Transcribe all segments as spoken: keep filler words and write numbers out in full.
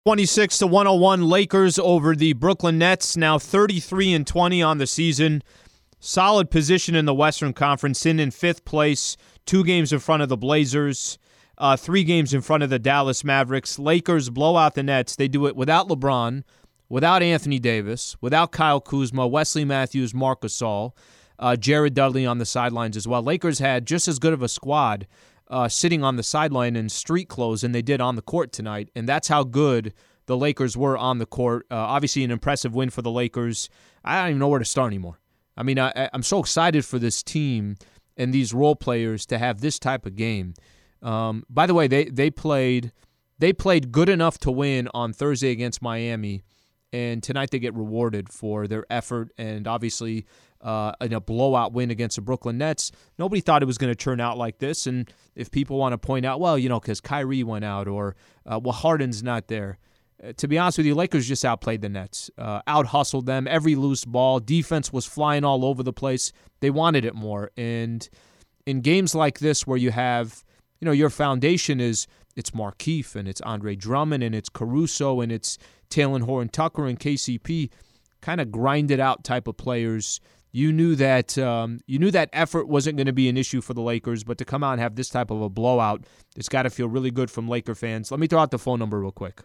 twenty-six to one oh one Lakers over the Brooklyn Nets, now thirty-three and twenty on the season. Solid position in the Western Conference, in in fifth place, two games in front of the Blazers, uh, three games in front of the Dallas Mavericks. Lakers blow out the Nets. They do it without LeBron, without Anthony Davis, without Kyle Kuzma, Wesley Matthews, Marc Gasol, uh, Jared Dudley on the sidelines as well. Lakers had just as good of a squad uh, sitting on the sideline in street clothes than they did on the court tonight, and that's how good the Lakers were on the court. Uh, obviously an impressive win for the Lakers. I don't even know where to start anymore. I mean, I, I'm so excited for this team and these role players to have this type of game. Um, by the way, they they played they played good enough to win on Thursday against Miami, and tonight they get rewarded for their effort and obviously uh, in a blowout win against the Brooklyn Nets. Nobody thought it was going to turn out like this, and if people want to point out, well, you know, because Kyrie went out or, uh, well, Harden's not there. To be honest with you, Lakers just outplayed the Nets, uh, out-hustled them, every loose ball. Defense was flying all over the place. They wanted it more. And in games like this where you have, you know, your foundation is, it's Markieff and it's Andre Drummond and it's Caruso and it's Talen Horton-Tucker and K C P, kind of grinded out type of players. You knew that um, you knew that effort wasn't going to be an issue for the Lakers, but to come out and have this type of a blowout, it's got to feel really good from Laker fans. Let me throw out the phone number real quick.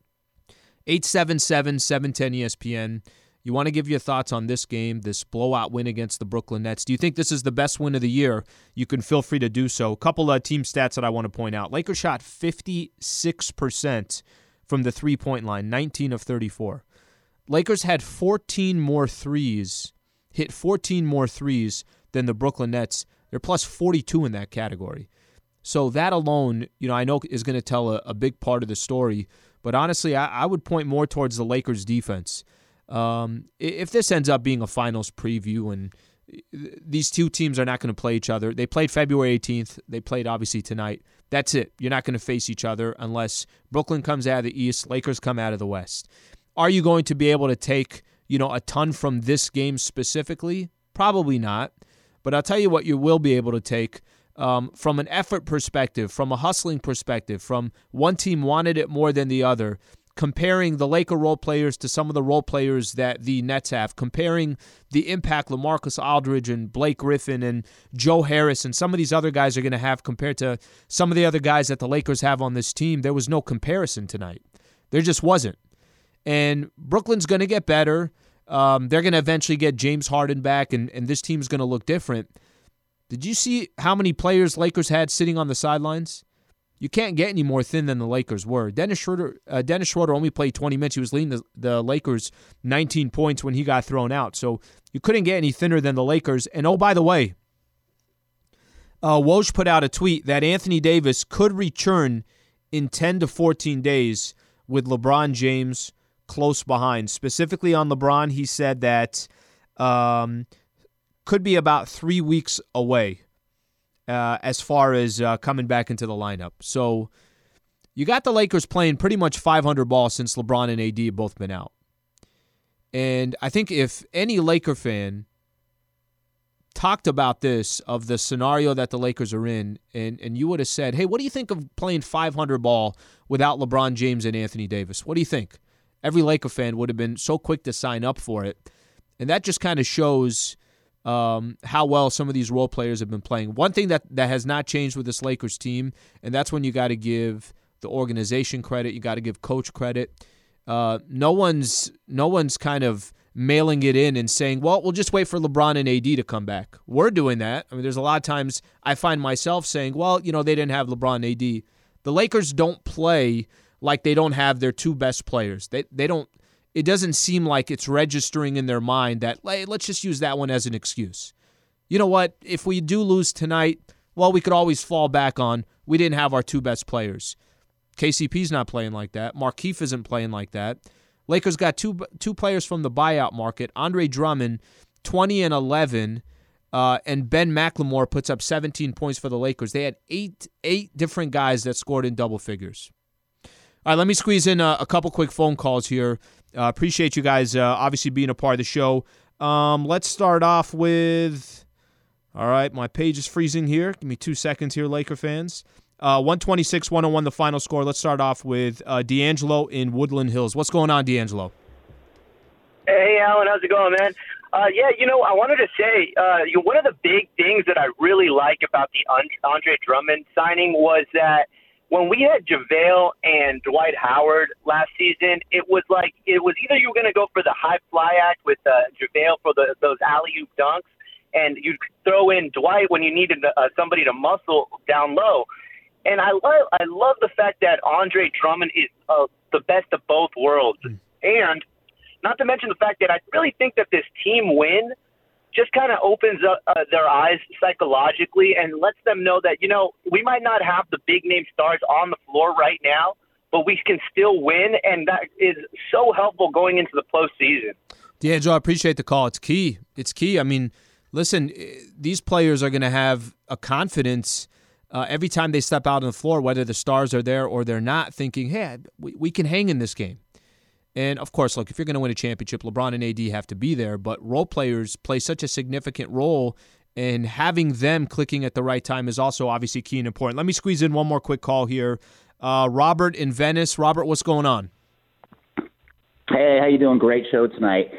eight seven seven, seven one zero, E S P N. You want to give your thoughts on this game, this blowout win against the Brooklyn Nets. Do you think this is the best win of the year? You can feel free to do so. A couple of team stats that I want to point out. Lakers shot fifty-six percent from the three-point line, nineteen of thirty-four. Lakers had fourteen more threes, hit fourteen more threes than the Brooklyn Nets. They're plus forty-two in that category. So that alone, you know, I know is going to tell a, a big part of the story. But honestly, I, I would point more towards the Lakers' defense. Um, if this ends up being a finals preview and these two teams are not going to play each other, they played February eighteenth. They played, obviously, tonight. That's it. You're not going to face each other unless Brooklyn comes out of the East, Lakers come out of the West. Are you going to be able to take, you know, a ton from this game specifically? Probably not. But I'll tell you what you will be able to take. Um, from an effort perspective, from a hustling perspective, from one team wanted it more than the other, comparing the Laker role players to some of the role players that the Nets have, comparing the impact LaMarcus Aldridge and Blake Griffin and Joe Harris and some of these other guys are going to have compared to some of the other guys that the Lakers have on this team, there was no comparison tonight. There just wasn't. And Brooklyn's going to get better. Um, they're going to eventually get James Harden back, and, and this team's going to look different. Did you see how many players Lakers had sitting on the sidelines? You can't get any more thin than the Lakers were. Dennis Schroeder, uh, Dennis Schroeder only played twenty minutes. He was leading the, the Lakers nineteen points when he got thrown out. So you couldn't get any thinner than the Lakers. And oh, by the way, uh, Woj put out a tweet that Anthony Davis could return in ten to fourteen days with LeBron James close behind. Specifically on LeBron, he said that um, could be about three weeks away uh, as far as uh, coming back into the lineup. So you got the Lakers playing pretty much five hundred ball since LeBron and A D have both been out. And I think if any Laker fan talked about this, of the scenario that the Lakers are in, and, and you would have said, hey, what do you think of playing five hundred ball without LeBron James and Anthony Davis? What do you think? Every Laker fan would have been so quick to sign up for it. And that just kind of shows um, how well some of these role players have been playing. One thing that, that has not changed with this Lakers team, and that's when you got to give the organization credit, you got to give coach credit. Uh, no one's no one's kind of mailing it in and saying, well, we'll just wait for LeBron and A D to come back. We're doing that. I mean, there's a lot of times I find myself saying, well, you know, they didn't have LeBron and A D. The Lakers don't play like they don't have their two best players. They they don't. It doesn't seem like it's registering in their mind that, hey, let's just use that one as an excuse. You know what? If we do lose tonight, well, we could always fall back on we didn't have our two best players. K C P's not playing like that. Markieff isn't playing like that. Lakers got two two players from the buyout market. Andre Drummond, twenty and eleven, uh, and Ben McLemore puts up seventeen points for the Lakers. They had eight eight different guys that scored in double figures. All right, let me squeeze in a, a couple quick phone calls here. Uh, appreciate you guys uh, obviously being a part of the show. Um, let's start off with, all right, my page is freezing here. Give me two seconds here, Laker fans. Uh, one twenty-six one oh one the final score. Let's start off with uh, D'Angelo in Woodland Hills. What's going on, D'Angelo? Hey, Alan. How's it going, man? Uh, yeah, you know, I wanted to say uh, you know, one of the big things that I really like about the Andre Drummond signing was that when we had JaVale and Dwight Howard last season, it was like it was either you were going to go for the high fly act with uh, JaVale for the, those alley-oop dunks, and you'd throw in Dwight when you needed uh, somebody to muscle down low. And I love I love the fact that Andre Drummond is uh, the best of both worlds. Mm. And not to mention the fact that I really think that this team win just kind of opens up uh, their eyes psychologically and lets them know that, you know, we might not have the big-name stars on the floor right now, but we can still win, and that is so helpful going into the postseason. D'Angelo, I appreciate the call. It's key. It's key. I mean, listen, these players are going to have a confidence uh, every time they step out on the floor, whether the stars are there or they're not, thinking, hey, we, we can hang in this game. And, of course, look, if you're going to win a championship, LeBron and A D have to be there, but role players play such a significant role, and having them clicking at the right time is also obviously key and important. Let me squeeze in one more quick call here. Uh, Robert in Venice. Robert, what's going on? Hey, how you doing? Great show tonight.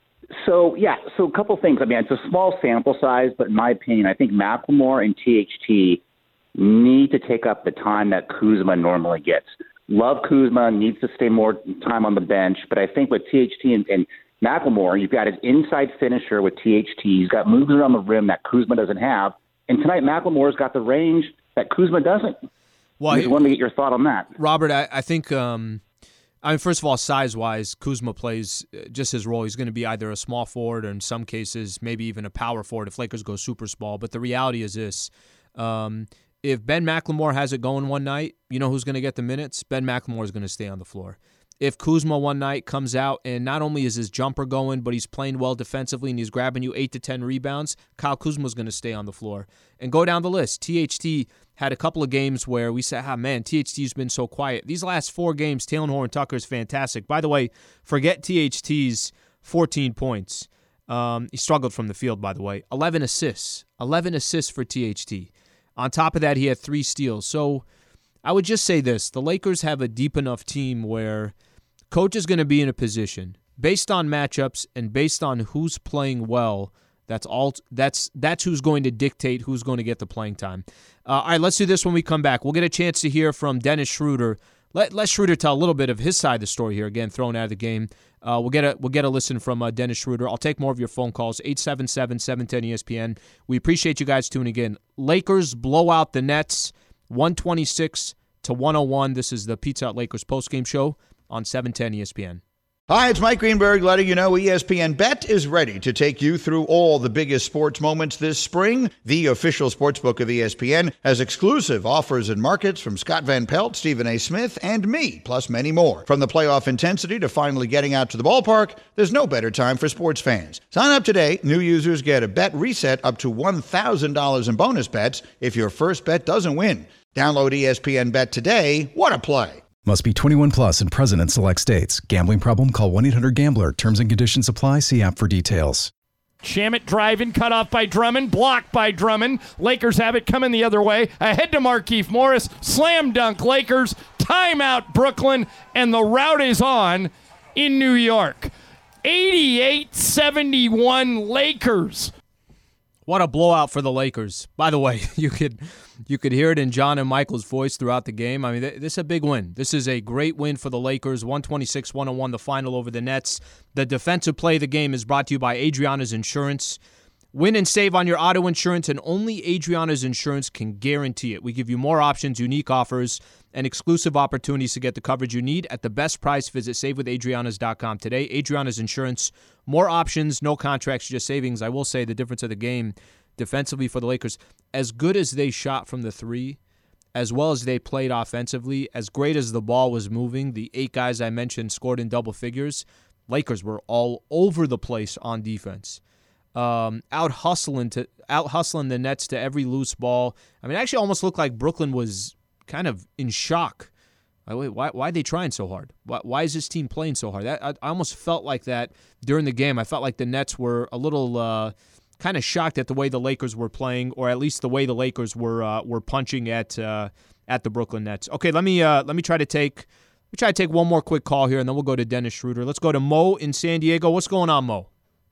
So, yeah, so a couple things. I mean, it's a small sample size, but in my opinion, I think McLemore and T H T need to take up the time that Kuzma normally gets. Love Kuzma, needs to stay more time on the bench, but I think with T H T and, and McLemore, you've got an inside finisher with T H T. He's got moves around the rim that Kuzma doesn't have. And tonight, McLemore's got the range that Kuzma doesn't. Well, I just wanted to get your thought on that. Robert, I, I think, um, I mean, first of all, size-wise, Kuzma plays just his role. He's going to be either a small forward or in some cases maybe even a power forward if Lakers go super small. But the reality is this. Um, If Ben McLemore has it going one night, you know who's going to get the minutes? Ben McLemore is going to stay on the floor. If Kuzma one night comes out and not only is his jumper going, but he's playing well defensively and he's grabbing you eight to ten rebounds, Kyle Kuzma is going to stay on the floor. And go down the list. T H T had a couple of games where we said, ah, man, T H T's been so quiet. These last four games, Talen Horton-Tucker is fantastic. By the way, forget T H T's fourteen points. Um, he struggled from the field, by the way. eleven assists. eleven assists for T H T. On top of that, he had three steals. So I would just say this. The Lakers have a deep enough team where coach is going to be in a position, based on matchups and based on who's playing well, that's all. That's that's who's going to dictate who's going to get the playing time. Uh, all right, let's do this when we come back. We'll get a chance to hear from Dennis Schroeder. Let, let Schroeder tell a little bit of his side of the story here. Again, thrown out of the game. Uh, we'll get a we'll get a listen from uh, Dennis Schroeder. I'll take more of your phone calls. eight seven seven, seven one zero, E S P N. We appreciate you guys tuning in. Lakers blow out the Nets, one twenty-six to one oh one. This is the Pizza Hut Lakers postgame show on seven ten E S P N. Hi, it's Mike Greenberg letting you know E S P N Bet is ready to take you through all the biggest sports moments this spring. The official sportsbook of E S P N has exclusive offers and markets from Scott Van Pelt, Stephen A. Smith, and me, plus many more. From the playoff intensity to finally getting out to the ballpark, there's no better time for sports fans. Sign up today. New users get a bet reset up to one thousand dollars in bonus bets if your first bet doesn't win. Download E S P N Bet today. What a play. Must be twenty-one plus and present in select states. Gambling problem? Call one eight hundred gambler. Terms and conditions apply. See app for details. Shamet driving, cut off by Drummond, blocked by Drummond. Lakers have it coming the other way. Ahead to Markieff Morris. Slam dunk Lakers. Timeout Brooklyn. And the route is on in New York. eighty-eight seventy-one Lakers. What a blowout for the Lakers. By the way, you could you could hear it in John and Michael's voice throughout the game. I mean, this is a big win. This is a great win for the Lakers. one twenty-six one oh one, the final over the Nets. The defensive play of the game is brought to you by Adriana's Insurance. Win and save on your auto insurance, and only Adriana's Insurance can guarantee it. We give you more options, unique offers, and exclusive opportunities to get the coverage you need at the best price. Visit save with adrianas dot com today. Adriana's Insurance, more options, no contracts, just savings. I will say the difference of the game defensively for the Lakers, as good as they shot from the three, as well as they played offensively, as great as the ball was moving, the eight guys I mentioned scored in double figures. Lakers were all over the place on defense. Um, out hustling to out hustling the Nets to every loose ball. I mean, it actually almost looked like Brooklyn was kind of in shock. Like, wait, why why are they trying so hard? Why, why is this team playing so hard? That, I, I almost felt like that during the game. I felt like the Nets were a little uh, kind of shocked at the way the Lakers were playing, or at least the way the Lakers were uh, were punching at uh, at the Brooklyn Nets. Okay, let me uh, let me try to take let me try to take one more quick call here, and then we'll go to Dennis Schroeder. Let's go to Mo in San Diego. What's going on, Mo?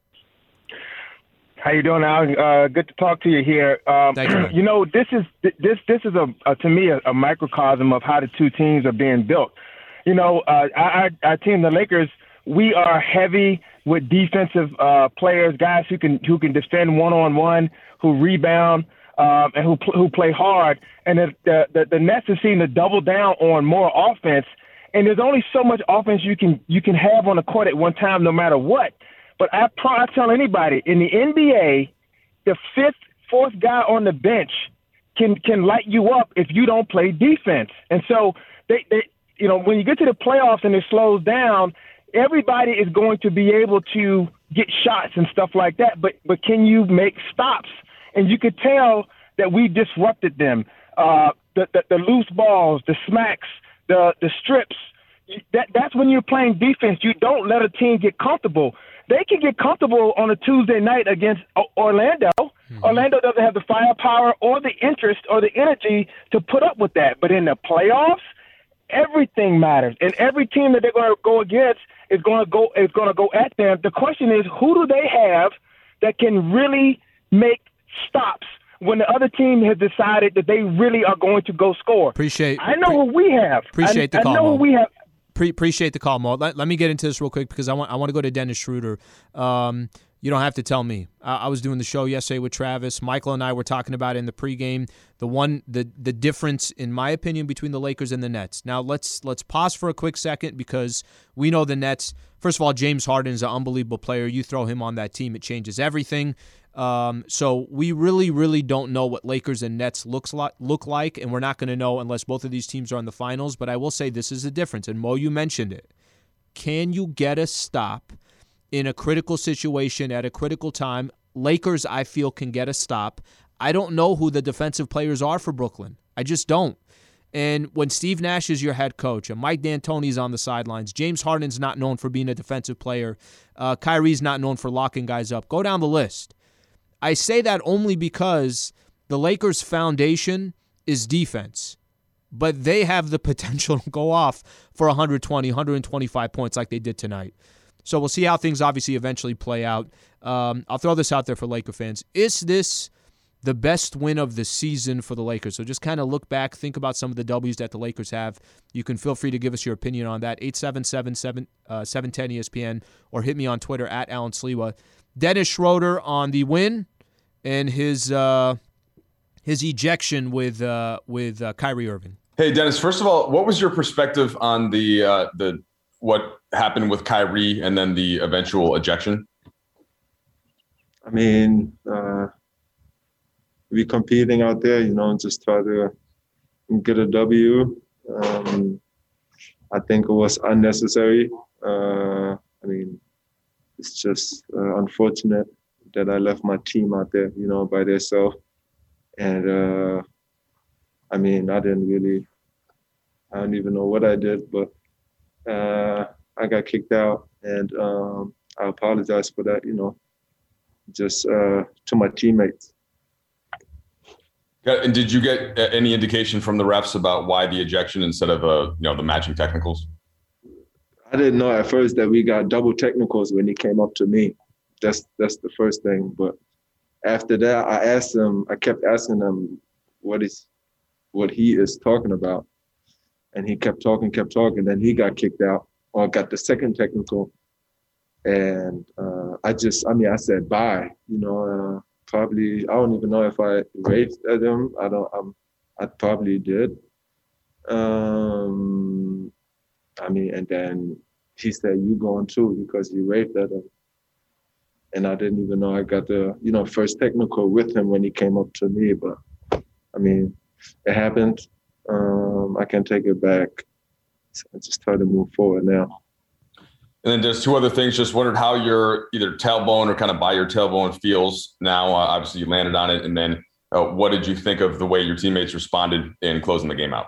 How you doing, Al? Uh, good to talk to you here. Um, Thank you, man. You know, this is this this is a, a to me a, a microcosm of how the two teams are being built. You know, uh, our, our team, the Lakers, we are heavy with defensive uh, players, guys who can who can defend one on one, who rebound, um, and who who play hard. And the, the the the Nets are seeing to double down on more offense. And there's only so much offense you can you can have on the court at one time, no matter what. But I, I tell anybody, in the N B A, the fifth, fourth guy on the bench can can light you up if you don't play defense. And so, they, they, you know, when you get to the playoffs and it slows down, everybody is going to be able to get shots and stuff like that. But but can you make stops? And you could tell that we disrupted them. Uh, the, the the loose balls, the smacks, the the strips. That that's when you're playing defense. You don't let a team get comfortable. They can get comfortable on a Tuesday night against Orlando. Mm-hmm. Orlando doesn't have the firepower or the interest or the energy to put up with that. But in the playoffs, everything matters, and every team that they're going to go against is going to go is going to go at them. The question is, who do they have that can really make stops when the other team has decided that they really are going to go score? Appreciate. I know pre- who we have. Appreciate I, the call. I know Mo. who we have. Pre- appreciate the call, Mo. Let, let me get into this real quick because I want I want to go to Dennis Schroeder. Um, you don't have to tell me. I, I was doing the show yesterday with Travis. Michael and I were talking about it in the pregame. The one, the the difference, in my opinion, between the Lakers and the Nets. Now let's let's pause for a quick second because we know the Nets. First of all, James Harden is an unbelievable player. You throw him on that team, it changes everything. Um, so we really, really don't know what Lakers and Nets looks like, look like, and we're not going to know unless both of these teams are in the finals. But I will say this is the difference, and Mo, you mentioned it. Can you get a stop in a critical situation at a critical time? Lakers, I feel, can get a stop. I don't know who the defensive players are for Brooklyn. I just don't. And when Steve Nash is your head coach and Mike D'Antoni's on the sidelines, James Harden's not known for being a defensive player, uh, Kyrie's not known for locking guys up. Go down the list. I say that only because the Lakers' foundation is defense, but they have the potential to go off for one hundred twenty, one hundred twenty-five points like they did tonight. So we'll see how things obviously eventually play out. Um, I'll throw this out there for Laker fans. Is this the best win of the season for the Lakers? So just kind of look back, think about some of the W's that the Lakers have. You can feel free to give us your opinion on that, eight seven seven, seven one zero E S P N, or hit me on Twitter at Alan Sliwa. Dennis Schroeder on the win and his uh, his ejection with uh, with uh, Kyrie Irving. Hey, Dennis. First of all, what was your perspective on the uh, the what happened with Kyrie and then the eventual ejection? I mean, uh, we competing out there, you know, just try to get a W. Um, I think it was unnecessary. Uh, I mean, it's just uh, unfortunate that I left my team out there, you know, by themselves. And, uh, I mean, I didn't really, I don't even know what I did, but uh, I got kicked out. And um, I apologize for that, you know, just uh, to my teammates. And did you get any indication from the refs about why the ejection instead of, uh, you know, the matching technicals? I didn't know at first that we got double technicals when he came up to me. That's that's the first thing. But after that, I asked him. I kept asking him what is what he is talking about, and he kept talking, kept talking. Then he got kicked out or got the second technical, and uh, I just, I mean, I said bye. You know, uh, probably I don't even know if I waved at him. I don't. I'm, I probably did. Um, I mean, and then he said, "You going too?" because he waved at him. And I didn't even know I got the, you know, first technical with him when he came up to me. But, I mean, it happened. Um, I can take it back. So I just try to move forward now. And then there's two other things. Just wondered how your either tailbone or kind of by your tailbone feels now. Uh, obviously, you landed on it. And then uh, what did you think of the way your teammates responded in closing the game out?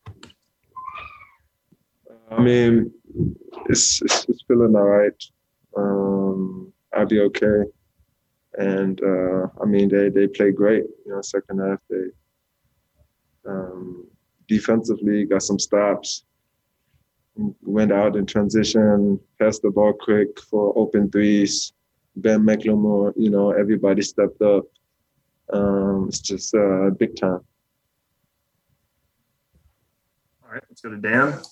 I mean, it's, it's, it's feeling all right. Um, I'll be okay. And, uh, I mean, they, they play great. You know, second half, they um, defensively, got some stops, went out in transition, passed the ball quick for open threes. Ben McLemore, you know, everybody stepped up. Um, it's just uh, big time. All right, let's go to Dan.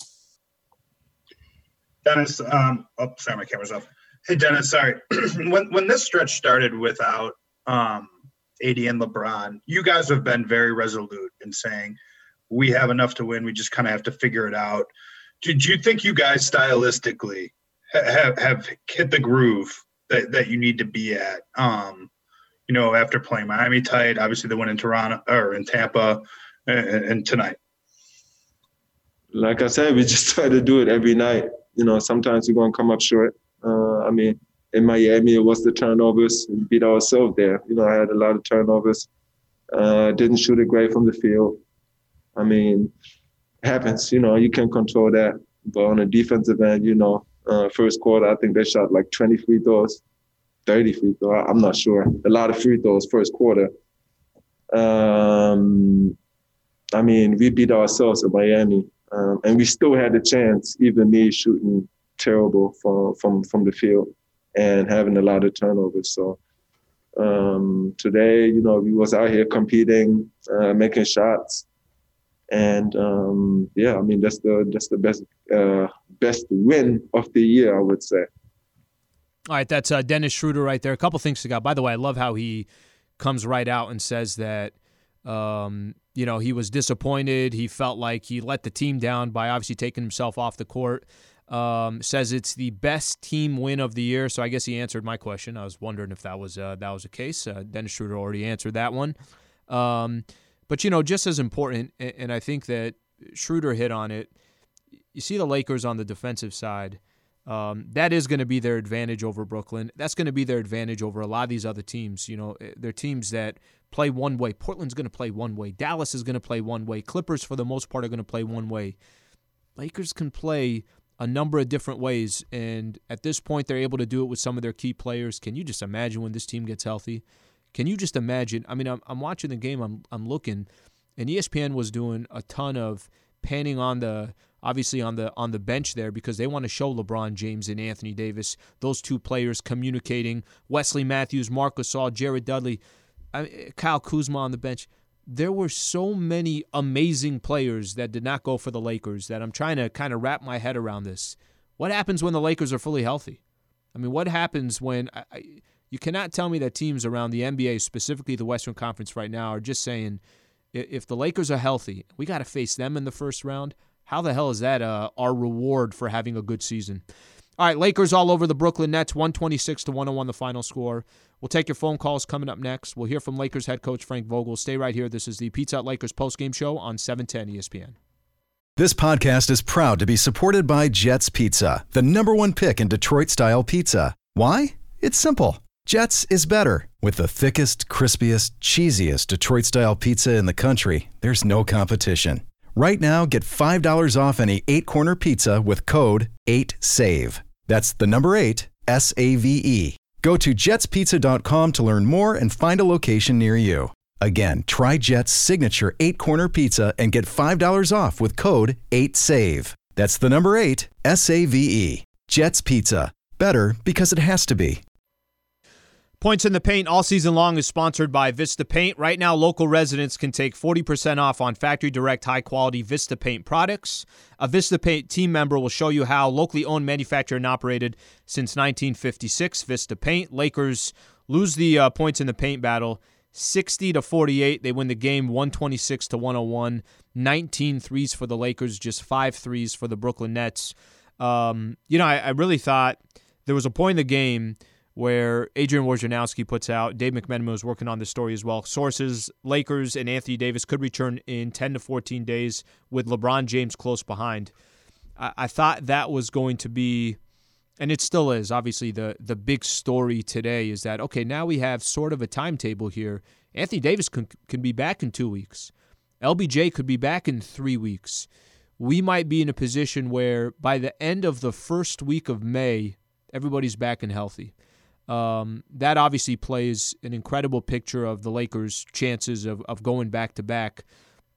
Dennis, um, oh, sorry, my camera's off. Hey, Dennis, sorry. when when this stretch started without um, A D and LeBron, you guys have been very resolute in saying we have enough to win. We just kind of have to figure it out. Did you think you guys stylistically have, have hit the groove that, that you need to be at? Um, you know, after playing Miami tight, obviously the win in Toronto or in Tampa, and, and tonight. Like I said, we just try to do it every night. You know, sometimes we're going to come up short. Uh, I mean, in Miami, it was the turnovers. We beat ourselves there. You know, I had a lot of turnovers. Uh, didn't shoot it great from the field. I mean, it happens. You know, you can control that. But on the defensive end, you know, uh, first quarter, I think they shot like twenty free throws, thirty free throws. I'm not sure. A lot of free throws first quarter. Um, I mean, we beat ourselves in Miami. Um, and we still had the chance, even me shooting terrible from, from, from the field and having a lot of turnovers. So um, today, you know, we was out here competing, uh, making shots. And um, yeah, I mean, that's the that's the best uh, best win of the year, I would say. All right, that's uh, Dennis Schroeder right there. A couple things to go. By the way, I love how he comes right out and says that, um, you know, he was disappointed. He felt like he let the team down by obviously taking himself off the court. Um, says it's the best team win of the year. So I guess he answered my question. I was wondering if that was uh, that was the case. Uh, Dennis Schroeder already answered that one. Um, but, you know, just as important, and I think that Schroeder hit on it, you see the Lakers on the defensive side. Um, that is going to be their advantage over Brooklyn. That's going to be their advantage over a lot of these other teams. You know, they're teams that play one way. Portland's going to play one way. Dallas is going to play one way. Clippers, for the most part, are going to play one way. Lakers can play a number of different ways, and at this point, they're able to do it with some of their key players. Can you just imagine when this team gets healthy? Can you just imagine? I mean, I'm, I'm watching the game. I'm I'm looking, and E S P N was doing a ton of panning on the obviously on the on the bench there because they want to show LeBron James and Anthony Davis, those two players communicating. Wesley Matthews, Marc Gasol, Jared Dudley, I mean, Kyle Kuzma on the bench. There were so many amazing players that did not go for the Lakers that I'm trying to kind of wrap my head around this. What happens when the Lakers are fully healthy? I mean, what happens when I, I, you cannot tell me that teams around the N B A, specifically the Western Conference right now, are just saying, if the Lakers are healthy, we got to face them in the first round. How the hell is that uh, our reward for having a good season? All right, Lakers all over the Brooklyn Nets, one twenty-six to one oh one the final score. We'll take your phone calls coming up next. We'll hear from Lakers head coach Frank Vogel. Stay right here. This is the Pizza Hut Lakers postgame show on seven ten E S P N. This podcast is proud to be supported by Jets Pizza, the number one pick in Detroit-style pizza. Why? It's simple. Jets is better. With the thickest, crispiest, cheesiest Detroit-style pizza in the country, there's no competition. Right now, get five dollars off any eight-corner pizza with code eight save. That's the number eight, S A V E. Go to jets pizza dot com to learn more and find a location near you. Again, try Jet's signature eight-corner pizza and get five dollars off with code eight save. That's the number eight, S A V E. Jet's Pizza. Better because it has to be. Points in the Paint all season long is sponsored by Vista Paint. Right now, local residents can take forty percent off on factory direct high-quality Vista Paint products. A Vista Paint team member will show you how. Locally owned, manufactured, and operated since nineteen fifty-six. Vista Paint. Lakers lose the uh, points in the paint battle sixty to forty-eight. They win the game one twenty-six to one oh one. nineteen threes for the Lakers, just five threes for the Brooklyn Nets. Um, you know, I, I really thought there was a point in the game where Adrian Wojnarowski puts out, Dave McMenamin was working on this story as well, sources, Lakers and Anthony Davis could return in ten to fourteen days with LeBron James close behind. I, I thought that was going to be, and it still is, obviously the, the big story today is that, okay, now we have sort of a timetable here. Anthony Davis can, can be back in two weeks. L B J could be back in three weeks. We might be in a position where by the end of the first week of May, everybody's back and healthy. Um, that obviously plays an incredible picture of the Lakers' chances of, of going back-to-back.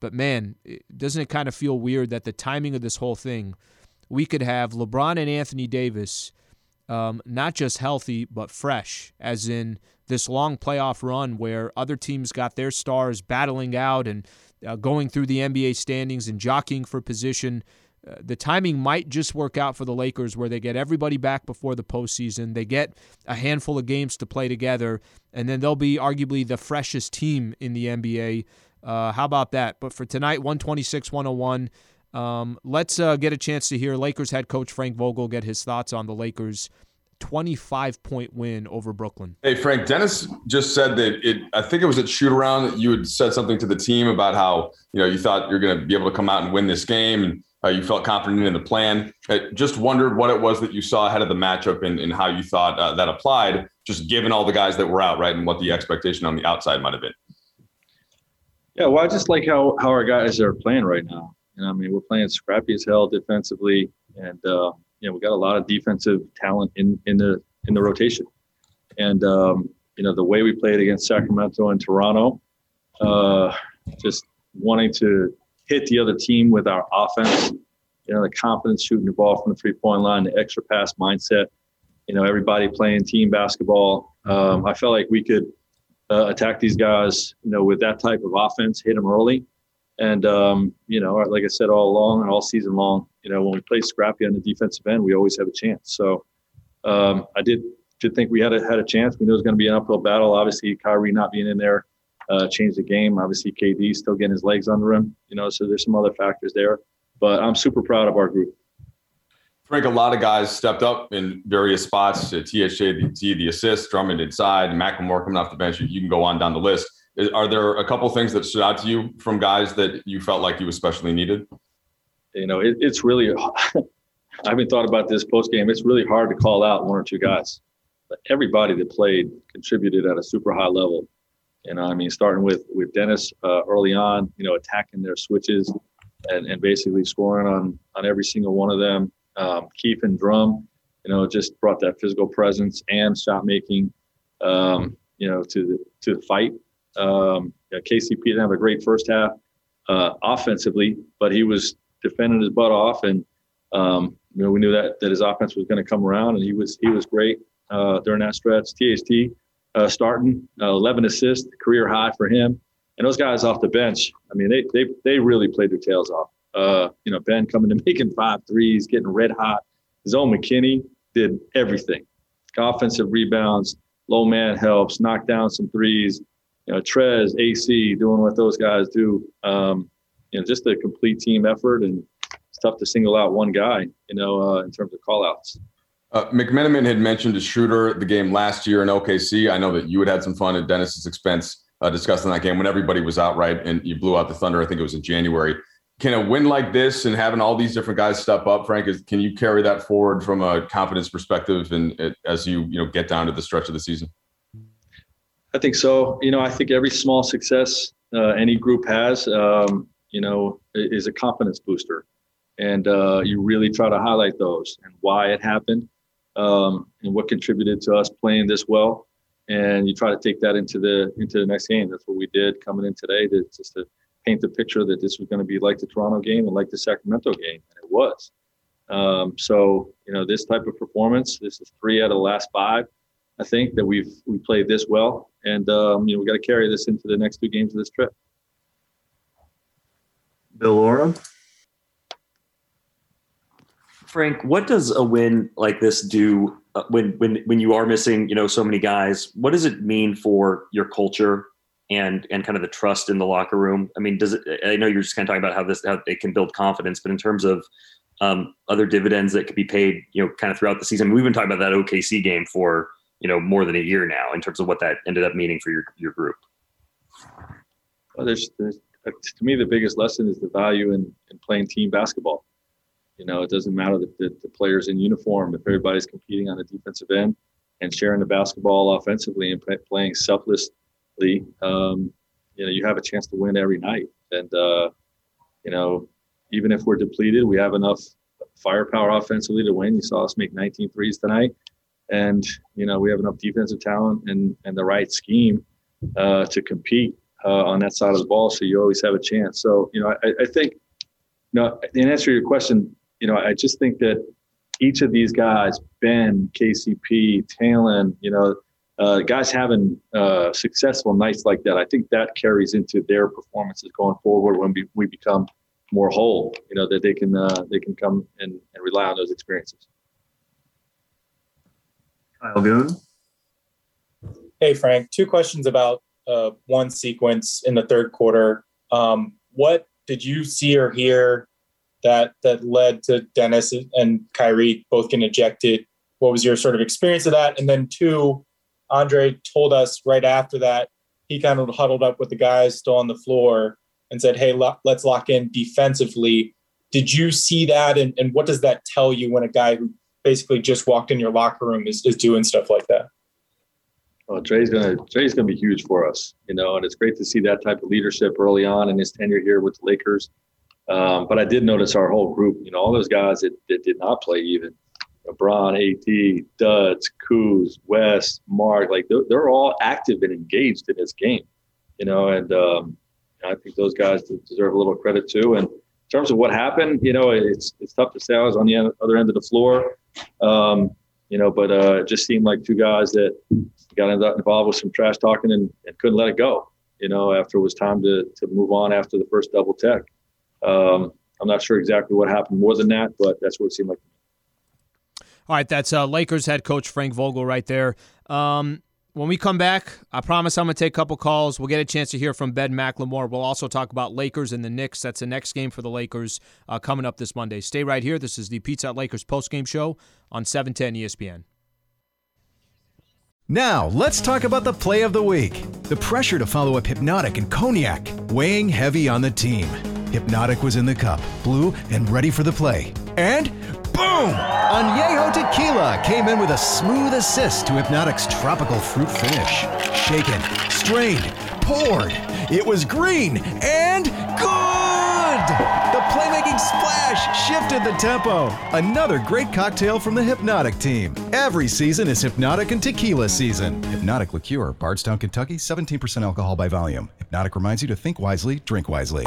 But, man, doesn't it kind of feel weird that the timing of this whole thing, we could have LeBron and Anthony Davis um, not just healthy but fresh, as in this long playoff run where other teams got their stars battling out and uh, going through the N B A standings and jockeying for position. Uh, the timing might just work out for the Lakers where they get everybody back before the postseason. They get a handful of games to play together, and then they'll be arguably the freshest team in the N B A. Uh, how about that? But for tonight, one twenty-six one oh one, um, let's uh, get a chance to hear Lakers head coach Frank Vogel get his thoughts on the Lakers' twenty-five point win over Brooklyn. Hey, Frank, Dennis just said that it, I think it was at shoot around that you had said something to the team about how, you know, you thought you're going to be able to come out and win this game, and uh, you felt confident in the plan. I just wondered what it was that you saw ahead of the matchup and, and how you thought uh, that applied, just given all the guys that were out, right, and what the expectation on the outside might have been. Yeah, well, I just like how, how our guys are playing right now. You know, I mean, we're playing scrappy as hell defensively, and uh, you know, we got a lot of defensive talent in, in the in the rotation. And um, you know, the way we played against Sacramento and Toronto, uh, just wanting to hit the other team with our offense. You know, the confidence shooting the ball from the three point line, the extra pass mindset. You know, everybody playing team basketball. Um, I felt like we could uh, attack these guys, you know, with that type of offense, hit them early. And, um, you know, like I said, all along and all season long, you know, when we play scrappy on the defensive end, we always have a chance. So um, I did did think we had a, had a chance. We knew it was going to be an uphill battle. Obviously, Kyrie not being in there uh, changed the game. Obviously, K D still getting his legs under him, you know, so there's some other factors there. But I'm super proud of our group. Frank, a lot of guys stepped up in various spots. T H J, the, the assist, Drummond inside, McLemore coming off the bench. You can go on down the list. Are there a couple things that stood out to you from guys that you felt like you especially needed? You know, it, it's really – I haven't thought about this post-game. It's really hard to call out one or two guys. But everybody that played contributed at a super high level. You know, I mean, starting with, with Dennis uh, early on, you know, attacking their switches and, and basically scoring on, on every single one of them. Um, Keith and Drum, you know, just brought that physical presence and shot making, um, you know, to the, to the fight. Um, yeah, K C P didn't have a great first half uh, offensively, but he was defending his butt off, and um, you know, we knew that that his offense was going to come around, and he was he was great uh, during that stretch. T H T uh, starting uh, eleven assists, career high for him, and those guys off the bench. I mean, they they they really played their tails off. Uh, you know, Ben coming to making five threes, getting red hot. Zoe McKinney did everything: offensive rebounds, low man helps, knock down some threes. You know, Trez, A C, doing what those guys do. Um, you know, just a complete team effort, and it's tough to single out one guy, you know, uh, in terms of call-outs. Uh, McMenamin had mentioned a shooter the game last year in O K C. I know that you had had some fun at Dennis's expense uh, discussing that game when everybody was out, right, and you blew out the Thunder. I think it was in January. Can a win like this and having all these different guys step up, Frank, is, can you carry that forward from a confidence perspective and it, as you, you know, get down to the stretch of the season? I think so. You know, I think every small success uh, any group has, um, you know, is a confidence booster. And uh, you really try to highlight those and why it happened um, and what contributed to us playing this well. And you try to take that into the into the next game. That's what we did coming in today, to, just to paint the picture that this was going to be like the Toronto game and like the Sacramento game. And it was. Um, so, you know, this type of performance, this is three out of the last five. I think that we've we played this well, and um, you know, we got to carry this into the next two games of this trip. Bill Laura. Frank, what does a win like this do uh, when when when you are missing, you know, so many guys? What does it mean for your culture and and kind of the trust in the locker room? I mean, does it? I know you're just kind of talking about how this how it can build confidence, but in terms of um, other dividends that could be paid, you know, kind of throughout the season. We've been talking about that O K C game for, you know, more than a year now in terms of what that ended up meaning for your, your group. Well, there's, there's to me, the biggest lesson is the value in, in playing team basketball. You know, it doesn't matter that the, the players in uniform, if everybody's competing on the defensive end and sharing the basketball offensively and play, playing selflessly, um, you know, you have a chance to win every night. And, uh, you know, even if we're depleted, we have enough firepower offensively to win. You saw us make nineteen threes tonight. And, you know, we have enough defensive talent and, and the right scheme uh, to compete. uh, on that side of the ball, so you always have a chance. So, you know, I, I think, you know, in answer to your question, you know, I just think that each of these guys, Ben, K C P, Talon, you know, uh, guys having uh, successful nights like that, I think that carries into their performances going forward when we, we become more whole, you know, that they can uh, they can come and, and rely on those experiences. Kyle Goon. Hey, Frank, two questions about uh, one sequence in the third quarter. Um, what did you see or hear that that led to Dennis and Kyrie both getting ejected? What was your sort of experience of that? And then two, Andre told us right after that, he kind of huddled up with the guys still on the floor and said, hey, lo- let's lock in defensively. Did you see that? And, and what does that tell you when a guy who basically just walked in your locker room is, is doing stuff like that? Well, Dre's gonna Dre's gonna be huge for us, you know, and it's great to see that type of leadership early on in his tenure here with the Lakers. Um, but I did notice our whole group, you know, all those guys that, that did not play even, LeBron, A T, Duds, Kuz, West, Mark, like they're, they're all active and engaged in this game, you know, and um, I think those guys deserve a little credit too. And in terms of what happened, you know, it's it's tough to say. I was on the other end of the floor, um, you know, but uh, it just seemed like two guys that got involved with some trash talking and, and couldn't let it go, you know, after it was time to to move on after the first double tech. Um, I'm not sure exactly what happened more than that, but that's what it seemed like. All right, that's uh, Lakers head coach Frank Vogel right there. Um, when we come back, I promise I'm going to take a couple calls. We'll get a chance to hear from Ben McLemore. We'll also talk about Lakers and the Knicks. That's the next game for the Lakers uh, coming up this Monday. Stay right here. This is the Pizza Hut Lakers postgame show on seven ten E S P N. Now, let's talk about the play of the week. The pressure to follow up Hypnotic and Cognac, weighing heavy on the team. Hypnotic was in the cup, blue, and ready for the play. And boom! Añejo Tequila came in with a smooth assist to Hypnotic's tropical fruit finish. Shaken, strained, poured. It was green and good! The playmaking splash shifted the tempo. Another great cocktail from the Hypnotic team. Every season is Hypnotic and Tequila season. Hypnotic Liqueur, Bardstown, Kentucky, seventeen percent alcohol by volume. Hypnotic reminds you to think wisely, drink wisely.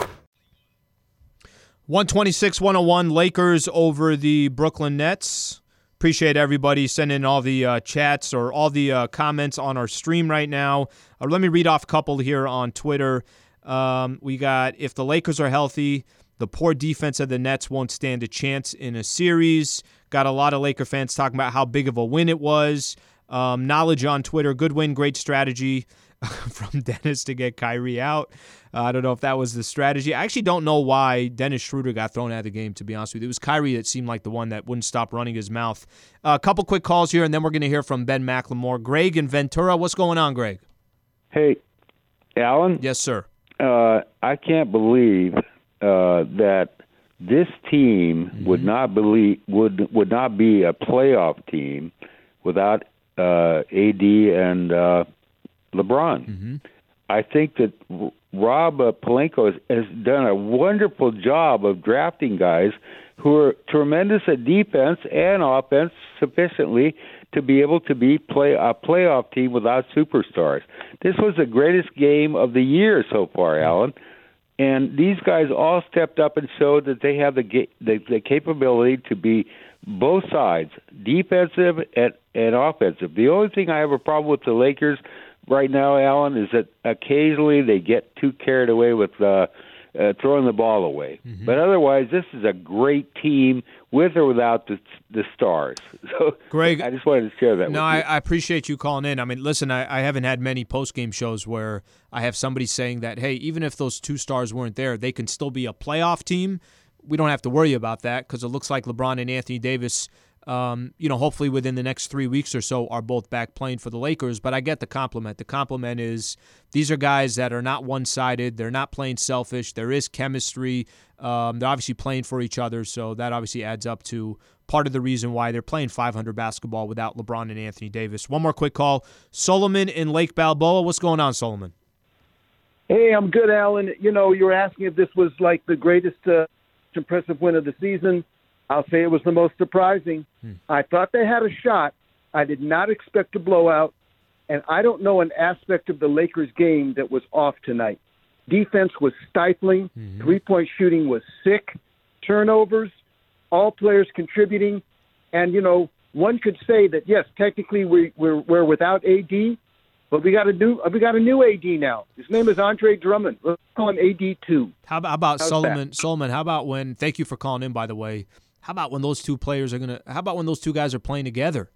one twenty-six one oh one Lakers over the Brooklyn Nets. Appreciate everybody sending all the uh, chats or all the uh, comments on our stream right now. Uh, let me read off a couple here on Twitter. Um, we got, if the Lakers are healthy, the poor defense of the Nets won't stand a chance in a series. Got a lot of Laker fans talking about how big of a win it was. Um, knowledge on Twitter, good win, great strategy from Dennis to get Kyrie out. Uh, I don't know if that was the strategy. I actually don't know why Dennis Schroeder got thrown out of the game, to be honest with you. It was Kyrie that seemed like the one that wouldn't stop running his mouth. Uh, a couple quick calls here, and then we're going to hear from Ben McLemore. Greg in Ventura, what's going on, Greg? Hey, Alan? Yes, sir. Uh, I can't believe uh, that this team mm-hmm. would not believe would would not be a playoff team without uh, A D and uh, LeBron. Mm-hmm. I think that Rob uh, Pelinka has, has done a wonderful job of drafting guys who are tremendous at defense and offense sufficiently to be able to be play a playoff team without superstars. This was the greatest game of the year so far, Alan. And these guys all stepped up and showed that they have the the, the capability to be both sides, defensive and, and offensive. The only thing I have a problem with the Lakers right now, Alan, is that occasionally they get too carried away with uh, uh, throwing the ball away. Mm-hmm. But otherwise, this is a great team with or without the the stars. So, Greg, I just wanted to share that no, with you. I, I appreciate you calling in. I mean, listen, I, I haven't had many post-game shows where I have somebody saying that, hey, even if those two stars weren't there, they can still be a playoff team. We don't have to worry about that because it looks like LeBron and Anthony Davis, um, you know, hopefully within the next three weeks or so are both back playing for the Lakers. But I get the compliment. The compliment is these are guys that are not one-sided. They're not playing selfish. There is chemistry. Um, they're obviously playing for each other, so that obviously adds up to part of the reason why they're playing five hundred basketball without LeBron and Anthony Davis. One more quick call. Solomon in Lake Balboa. What's going on, Solomon? Hey, I'm good, Alan. You know, you were asking if this was like the greatest uh, impressive win of the season. I'll say it was the most surprising. Hmm. I thought they had a shot. I did not expect a blowout, and I don't know an aspect of the Lakers game that was off tonight. Defense was stifling. Mm-hmm. Three-point shooting was sick. Turnovers, all players contributing. And, you know, one could say that, yes, technically we, we're, we're without A D, but we got a new we got a new A D now. His name is Andre Drummond. Let's call him A D two. How about, how about How's Solomon? that? Solomon, how about when – thank you for calling in, by the way. How about when those two players are going to – how about when those two guys are playing together?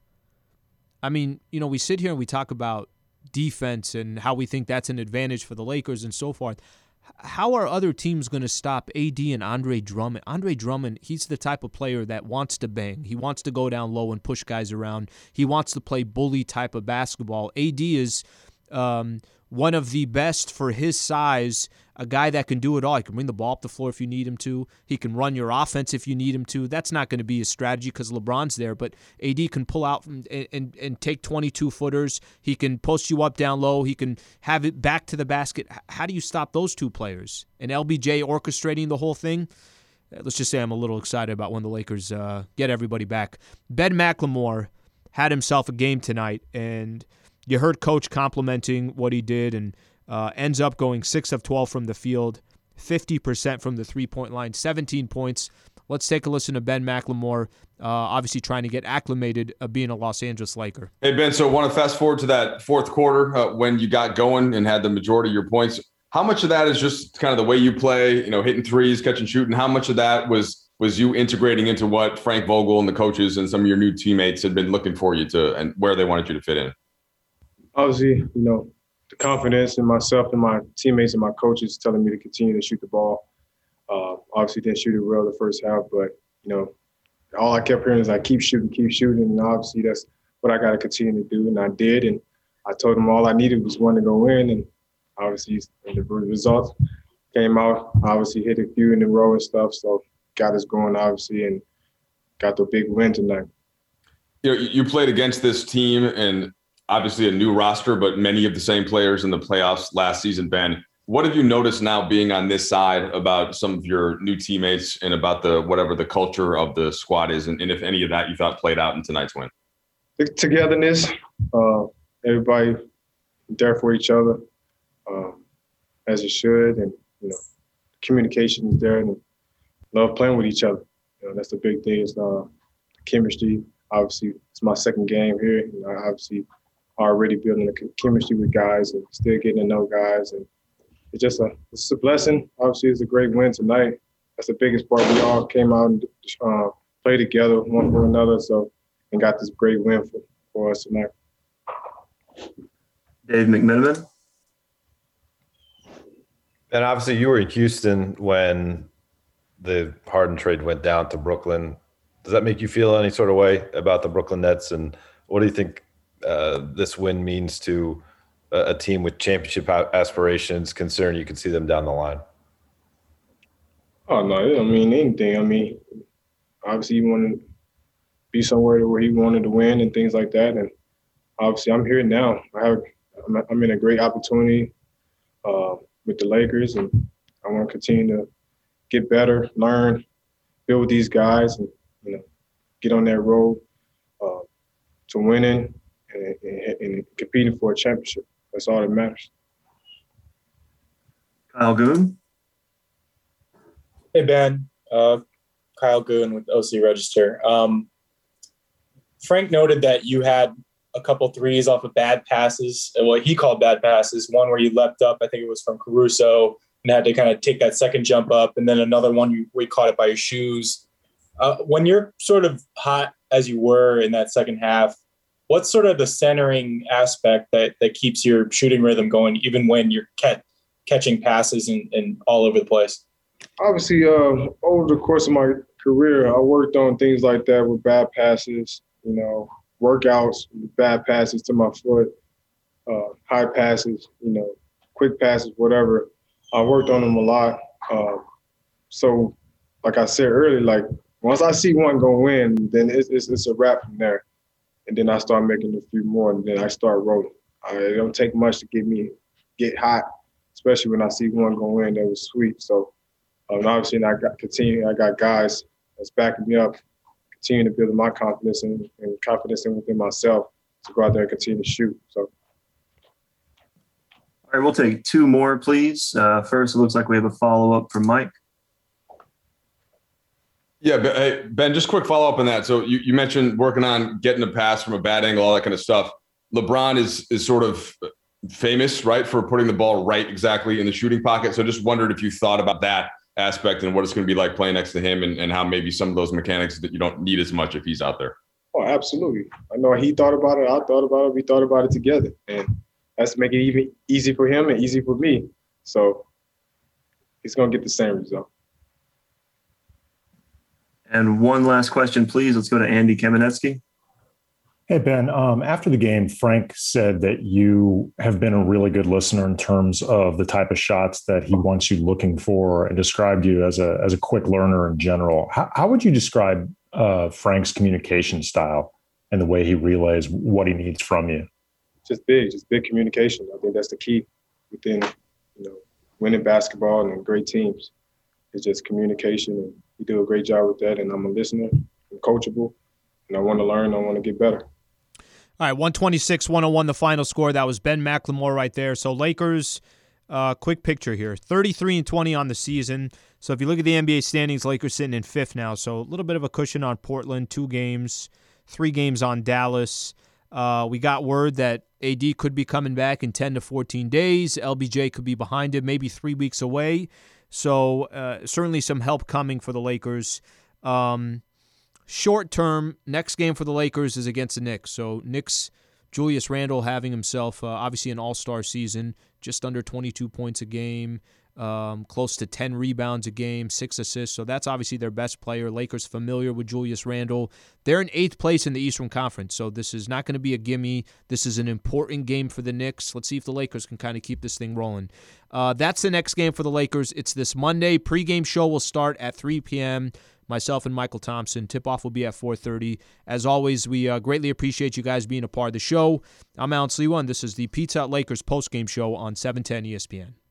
I mean, you know, we sit here and we talk about defense and how we think that's an advantage for the Lakers and so forth. How are other teams going to stop A D and Andre Drummond? Andre Drummond, he's the type of player that wants to bang. He wants to go down low and push guys around. He wants to play bully type of basketball. A D is um, one of the best for his size, a guy that can do it all. He can bring the ball up the floor if you need him to. He can run your offense if you need him to. That's not going to be his strategy because LeBron's there, but A D can pull out and, and, and take twenty-two footers. He can post you up down low. He can have it back to the basket. How do you stop those two players? And L B J orchestrating the whole thing? Let's just say I'm a little excited about when the Lakers uh, get everybody back. Ben McLemore had himself a game tonight, and you heard Coach complimenting what he did, and Uh, ends up going six of twelve from the field, fifty percent from the three-point line, seventeen points. Let's take a listen to Ben McLemore, uh, obviously trying to get acclimated of being a Los Angeles Laker. Hey, Ben, so I want to fast forward to that fourth quarter uh, when you got going and had the majority of your points. How much of that is just kind of the way you play, you know, hitting threes, catching, shooting? How much of that was was you integrating into what Frank Vogel and the coaches and some of your new teammates had been looking for you to and where they wanted you to fit in? Obviously, you know, the confidence in myself and my teammates and my coaches telling me to continue to shoot the ball. Uh, obviously, didn't shoot it well the first half, but, you know, all I kept hearing is like, keep shooting, keep shooting. And obviously, that's what I got to continue to do. And I did. And I told them all I needed was one to go in. And obviously, the results came out. Obviously, hit a few in a row and stuff. So got us going, obviously, and got the big win tonight. You know, you played against this team and obviously a new roster, but many of the same players in the playoffs last season. Ben, what have you noticed now being on this side about some of your new teammates and about the whatever the culture of the squad is, and, and if any of that you thought played out in tonight's win? The togetherness, uh, everybody there for each other, um, as it should, and you know, communication is there, and love playing with each other. You know, that's the big thing. Is uh, chemistry. Obviously, it's my second game here. You know, obviously. Already building a chemistry with guys and still getting to know guys. And it's just a, it's a blessing. Obviously, it's a great win tonight. That's the biggest part. We all came out and uh, played together one for another, so and got this great win for, for us tonight. Dave McMenamin. And obviously, you were in Houston when the Harden trade went down to Brooklyn. Does that make you feel any sort of way about the Brooklyn Nets? And what do you think Uh, this win means to a, a team with championship aspirations, considering you can see them down the line? Oh, no, I don't mean anything. I mean, obviously he wanted to be somewhere where he wanted to win and things like that. And obviously I'm here now. I have, I'm in a great opportunity uh, with the Lakers, and I want to continue to get better, learn, build with these guys, and, you know, get on that road uh, to winning. And, and, and competing for a championship. That's all that matters. Kyle Goon. Hey, Ben. Uh, Kyle Goon with O C Register. Um, Frank noted that you had a couple threes off of bad passes, what he called bad passes, one where you leapt up, I think it was from Caruso, and had to kind of take that second jump up, and then another one you, where you caught it by your shoes. Uh, when you're sort of hot as you were in that second half, what's sort of the centering aspect that, that keeps your shooting rhythm going, even when you're ca- catching passes and, and all over the place? Obviously, uh, over the course of my career, I worked on things like that with bad passes, you know, workouts, bad passes to my foot, uh, high passes, you know, quick passes, whatever. I worked on them a lot. Uh, so, like I said earlier, like once I see one go in, then it's, it's, it's a wrap from there. And then I start making a few more, and then I start rolling. Uh, it don't take much to get me get hot, especially when I see one go in that was sweet. So um, obviously, I got continue. I got guys that's backing me up, continue to build my confidence and, and confidence in within myself to go out there and continue to shoot. So. All right, we'll take two more, please. Uh, first, it looks like we have a follow-up from Mike. Yeah, but, hey, Ben, just quick follow-up on that. So you, you mentioned working on getting a pass from a bad angle, all that kind of stuff. LeBron is is sort of famous, right, for putting the ball right exactly in the shooting pocket. So just wondered if you thought about that aspect and what it's going to be like playing next to him and, and how maybe some of those mechanics that you don't need as much if he's out there. Oh, absolutely. I know he thought about it. I thought about it. We thought about it together. And that's to make it even easy for him and easy for me. So he's going to get the same result. And one last question, please. Let's go to Andy Kamenetsky. Hey, Ben, um, after the game, Frank said that you have been a really good listener in terms of the type of shots that he wants you looking for and described you as a as a quick learner in general. How, how would you describe uh, Frank's communication style and the way he relays what he needs from you? Just big, just big communication. I think that's the key within, you know, winning basketball and great teams. It's just communication, and you do a great job with that. And I'm a listener, I'm coachable, and I want to learn, I want to get better. All right, one twenty-six one oh one the final score. That was Ben McLemore right there. So Lakers, uh, quick picture here, thirty-three and twenty on the season. So if you look at the N B A standings, Lakers sitting in fifth now. So a little bit of a cushion on Portland, two games, three games on Dallas. Uh, we got word that A D could be coming back in ten to fourteen days. L B J could be behind him, maybe three weeks away. So uh, certainly some help coming for the Lakers. Um Short term, next game for the Lakers is against the Knicks. So Knicks, Julius Randle having himself uh, obviously an all-star season, just under twenty-two points a game, um, close to ten rebounds a game, six assists. So that's obviously their best player. Lakers familiar with Julius Randle. They're in eighth place in the Eastern Conference, so this is not going to be a gimme. This is an important game for the Knicks. Let's see if the Lakers can kind of keep this thing rolling. Uh, that's the next game for the Lakers. It's this Monday. Pre-game show will start at three p.m., Myself and Michael Thompson. Tip-off will be at four thirty. As always, we uh, greatly appreciate you guys being a part of the show. I'm Alan Sliwa, and this is the Pizza Hut Lakers postgame show on seven ten E S P N.